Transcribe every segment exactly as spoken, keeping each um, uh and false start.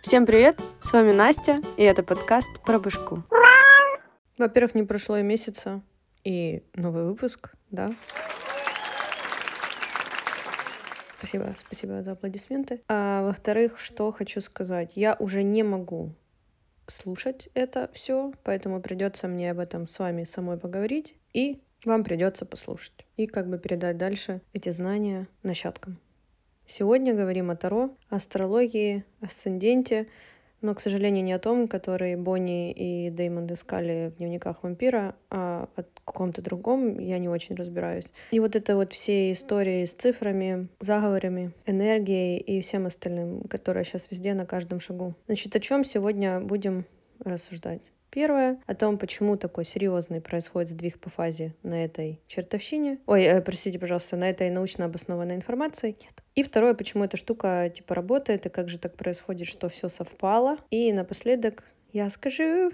Всем привет, с вами Настя, и это подкаст про башку. Во-первых, не прошло и месяца, и новый выпуск, да. Спасибо, спасибо за аплодисменты. А во-вторых, что хочу сказать, я уже не могу слушать это все, поэтому придется мне об этом с вами самой поговорить, и вам придется послушать, и как бы передать дальше эти знания нащадкам. Сегодня говорим о Таро, астрологии, асценденте, но, к сожалению, не о том, который Бонни и Дэймон искали в дневниках вампира, а о каком-то другом, я не очень разбираюсь. И вот это вот все истории с цифрами, заговорами, энергией и всем остальным, которое сейчас везде, на каждом шагу. Значит, о чем сегодня будем рассуждать? Первое — о том, почему такой серьезный происходит сдвиг по фазе на этой чертовщине. Ой, э, простите, пожалуйста, на этой научно обоснованной информации. Нет. И второе, почему эта штука типа работает, и как же так происходит, что все совпало. И напоследок я скажу,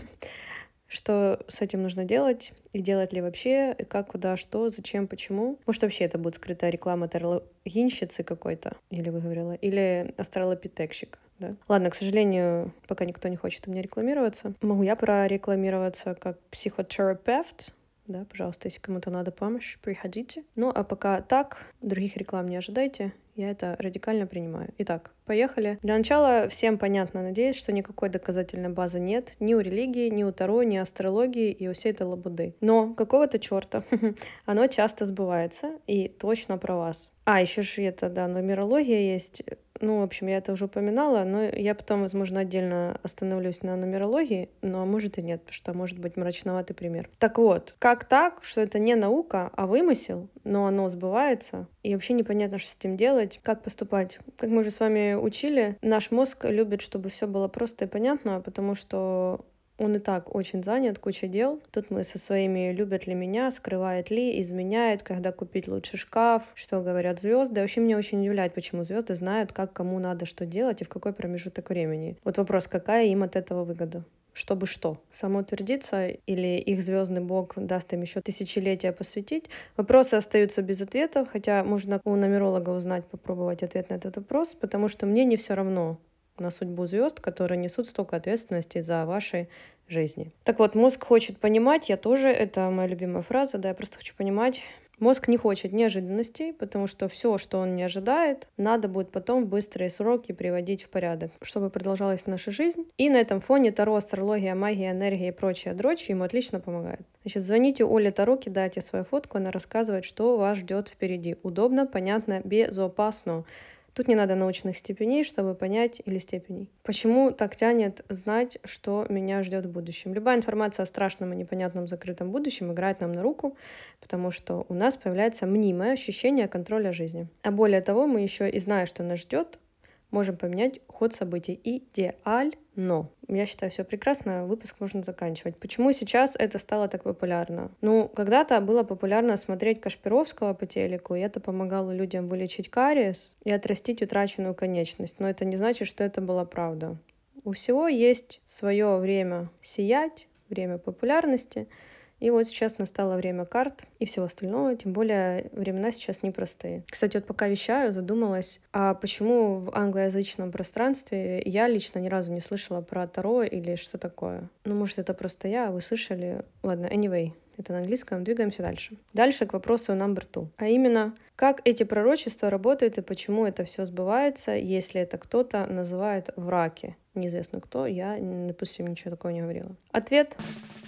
что с этим нужно делать, и делать ли вообще, и как, куда, что, зачем, почему. Может, вообще это будет скрытая реклама тарологинщицы какой-то, или выговорила, или астралопитекщика. Да? Ладно, к сожалению, пока никто не хочет у меня рекламироваться. Могу я прорекламироваться как психотерапевт. Да, пожалуйста, если кому-то надо помощь, приходите. Ну, а пока так, других реклам не ожидайте. Я это радикально принимаю. Итак, поехали. Для начала всем понятно, надеюсь, что никакой доказательной базы нет ни у религии, ни у Таро, ни у астрологии и у всей этой лабуды. Но какого-то черта оно часто сбывается, и точно про вас. А, еще же это, да, нумерология есть. Ну, в общем, я это уже упоминала, но я потом, возможно, отдельно остановлюсь на нумерологии, но может и нет, потому что может быть мрачноватый пример. Так вот, как так, что это не наука, а вымысел, но оно сбывается, и вообще непонятно, что с этим делать, как поступать. Как мы уже с вами учили, наш мозг любит, чтобы все было просто и понятно, потому что он и так очень занят, куча дел. Тут мы со своими «любят ли меня», «скрывает ли», «изменяет», «когда купить лучше шкаф», «что говорят звезды». Вообще меня очень удивляет, почему звезды знают, как кому надо что делать и в какой промежуток времени. Вот вопрос, какая им от этого выгода? Чтобы что? Самоутвердиться или их звездный бог даст им еще тысячелетия посвятить? Вопросы остаются без ответов, хотя можно у нумеролога узнать, попробовать ответ на этот вопрос, потому что мне не все равно на судьбу звезд, которые несут столько ответственности за ваши жизни. Так вот, мозг хочет понимать, я тоже, это моя любимая фраза, да, я просто хочу понимать. Мозг не хочет неожиданностей, потому что все, что он не ожидает, надо будет потом в быстрые сроки приводить в порядок, чтобы продолжалась наша жизнь. И на этом фоне Таро, астрология, магия, энергия и прочая дрочь ему отлично помогает. Значит, звоните Оле Таро, кидайте свою фотку, она рассказывает, что вас ждет впереди. Удобно, понятно, безопасно. Тут не надо научных степеней, чтобы понять, или степеней. Почему так тянет знать, что меня ждет в будущем? Любая информация о страшном и непонятном закрытом будущем играет нам на руку, потому что у нас появляется мнимое ощущение контроля жизни. А более того, мы еще и зная, что нас ждет, можем поменять ход событий. Идеально. Я считаю, все прекрасно, выпуск можно заканчивать. Почему сейчас это стало так популярно? Ну, когда-то было популярно смотреть Кашпировского по телеку, и это помогало людям вылечить кариес и отрастить утраченную конечность. Но это не значит, что это была правда. У всего есть свое время сиять, время популярности. И вот сейчас настало время карт и всего остального, тем более времена сейчас непростые. Кстати, вот пока вещаю, задумалась, а почему в англоязычном пространстве я лично ни разу не слышала про Таро или что такое? Ну, может, это просто я, а вы слышали? Ладно, anyway. Это на английском. Двигаемся дальше. Дальше к вопросу number two. А именно, как эти пророчества работают и почему это все сбывается, если это кто-то называет враки. Неизвестно кто, я, допустим, ничего такого не говорила. Ответ.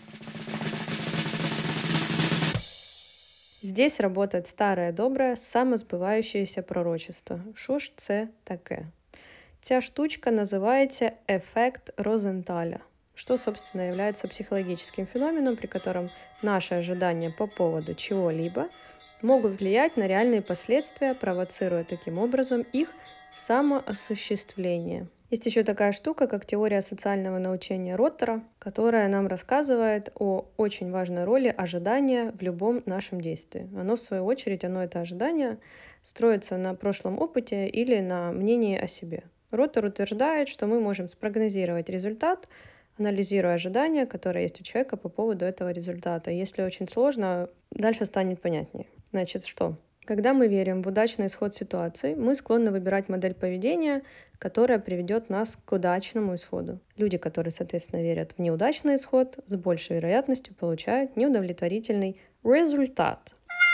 Здесь работает старое добре самозбиваючеся пророчество. Що ж це таке? Ця штучка называется эффект Розенталя, что, собственно, является психологическим феноменом, при котором наши ожидания по поводу чего-либо могут влиять на реальные последствия, провоцируя таким образом их самоосуществление. Есть еще такая штука, как теория социального научения Роттера, которая нам рассказывает о очень важной роли ожидания в любом нашем действии. Оно, в свою очередь, оно, это ожидание, строится на прошлом опыте или на мнении о себе. Роттер утверждает, что мы можем спрогнозировать результат, анализируя ожидания, которые есть у человека по поводу этого результата. Если очень сложно, дальше станет понятнее. Значит, что? Когда мы верим в удачный исход ситуации, мы склонны выбирать модель поведения, которая приведет нас к удачному исходу. Люди, которые, соответственно, верят в неудачный исход, с большей вероятностью получают неудовлетворительный результат.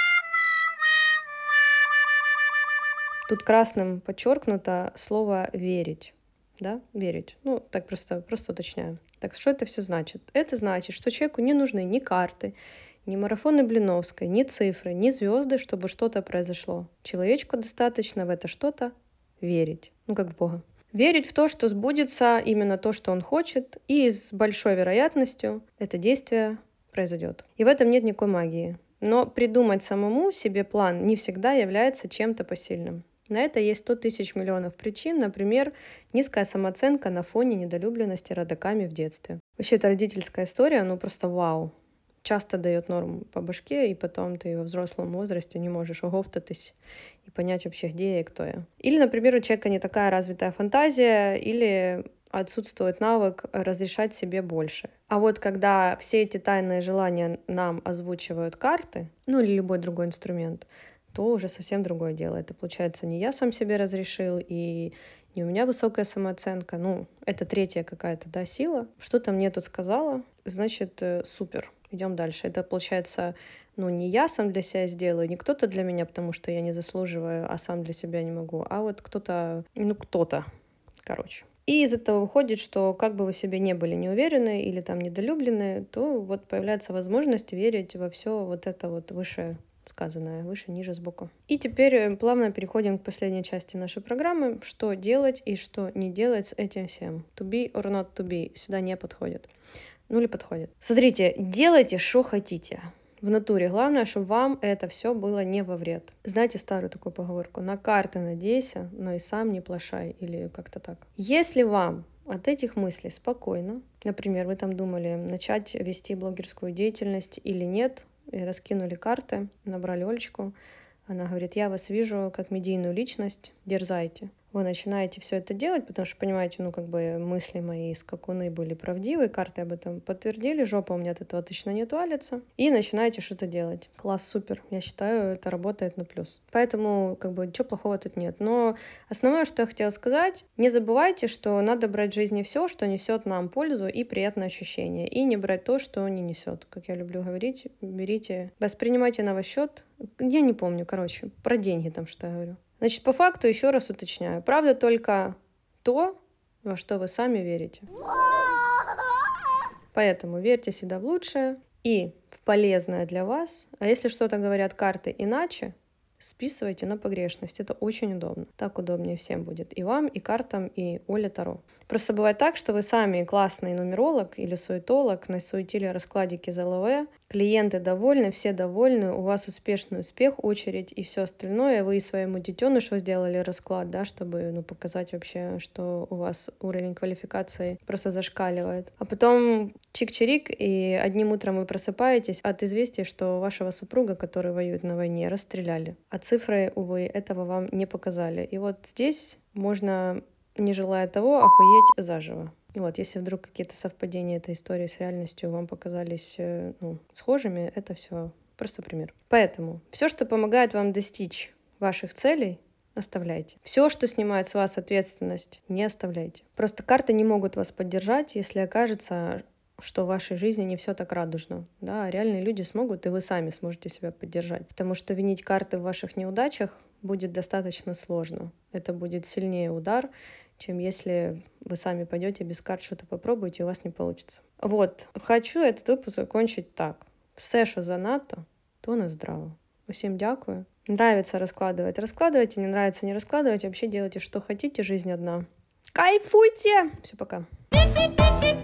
Тут красным подчеркнуто слово «верить». Да, верить. Ну, так просто, просто уточняю. Так что это все значит? Это значит, что человеку не нужны ни карты, ни марафоны Блиновской, ни цифры, ни звезды, чтобы что-то произошло. Человечку достаточно в это что-то верить. Ну, как в Бога. Верить в то, что сбудется именно то, что он хочет, и с большой вероятностью это действие произойдет. И в этом нет никакой магии. Но придумать самому себе план не всегда является чем-то посильным. На это есть сто тысяч миллионов причин, например, низкая самооценка на фоне недолюбленности родаками в детстве. Вообще, это родительская история, ну просто вау. Часто дает норму по башке, и потом ты во взрослом возрасте не можешь оговтатись и понять вообще, где я и кто я. Или, например, у человека не такая развитая фантазия, или отсутствует навык разрешать себе больше. А вот когда все эти тайные желания нам озвучивают карты, ну или любой другой инструмент, то уже совсем другое дело. Это, получается, не я сам себе разрешил, и не у меня высокая самооценка. Ну, это третья какая-то, да, сила. Что-то мне тут сказала, значит, супер, идем дальше. Это, получается, ну, не я сам для себя сделаю, не кто-то для меня, потому что я не заслуживаю, а сам для себя не могу, а вот кто-то, ну, кто-то, короче. И из этого выходит, что как бы вы в себе не были не уверены или там недолюблены, то вот появляется возможность верить во все вот это вот выше сказанное, выше, ниже, сбоку. И теперь плавно переходим к последней части нашей программы. Что делать и что не делать с этим всем. To be or not to be сюда не подходит. Ну или подходит. Смотрите, делайте, что хотите. В натуре. Главное, чтобы вам это все было не во вред. Знаете старую такую поговорку? На карты надейся, но и сам не плашай. Или как-то так. Если вам от этих мыслей спокойно, например, вы там думали начать вести блогерскую деятельность или нет, и раскинули карты, набрали Олечку. Она говорит, я вас вижу как медийную личность, дерзайте. Вы начинаете все это делать, потому что, понимаете, ну, как бы мысли мои скакуны были правдивы, карты об этом подтвердили, жопа у меня от этого точно не отвалится. И начинаете что-то делать. Класс, супер. Я считаю, это работает на плюс. Поэтому, как бы, ничего плохого тут нет. Но основное, что я хотела сказать, не забывайте, что надо брать в жизни все, что несет нам пользу и приятное ощущение. И не брать то, что не несет. Как я люблю говорить, берите, воспринимайте на ваш счет. Я не помню, короче, про деньги там что я говорю. Значит, по факту еще раз уточняю. Правда только то, во что вы сами верите. Поэтому верьте всегда в лучшее и в полезное для вас. А если что-то говорят карты иначе, списывайте на погрешность. Это очень удобно. Так удобнее всем будет. И вам, и картам, и Оле Таро. Просто бывает так, что вы сами классный нумеролог или суетолог, насуетили раскладики за ЛВ, клиенты довольны, все довольны, у вас успешный успех, очередь и все остальное. Вы и своему детенышу сделали расклад, да, чтобы ну, показать вообще, что у вас уровень квалификации просто зашкаливает. А потом чик-чирик, и одним утром вы просыпаетесь от известия, что вашего супруга, который воюет на войне, расстреляли. А цифры, увы, этого вам не показали. И вот здесь можно, не желая того, охуеть заживо. Вот, если вдруг какие-то совпадения этой истории с реальностью вам показались ну, схожими, это все просто пример. Поэтому все, что помогает вам достичь ваших целей, оставляйте. Все, что снимает с вас ответственность, не оставляйте. Просто карты не могут вас поддержать, если окажется, что в вашей жизни не все так радужно. Да, реальные люди смогут, и вы сами сможете себя поддержать. Потому что винить карты в ваших неудачах будет достаточно сложно. Это будет сильнее удар, чем если вы сами пойдете без карт, что-то попробуете, и у вас не получится. Вот, хочу этот выпуск закончить так. Все, що занадто, то не здраво. Усім дякую. Нравится раскладывать, раскладывайте, не нравится, не раскладывайте. Вообще делайте, что хотите, жизнь одна. Кайфуйте! Все, пока.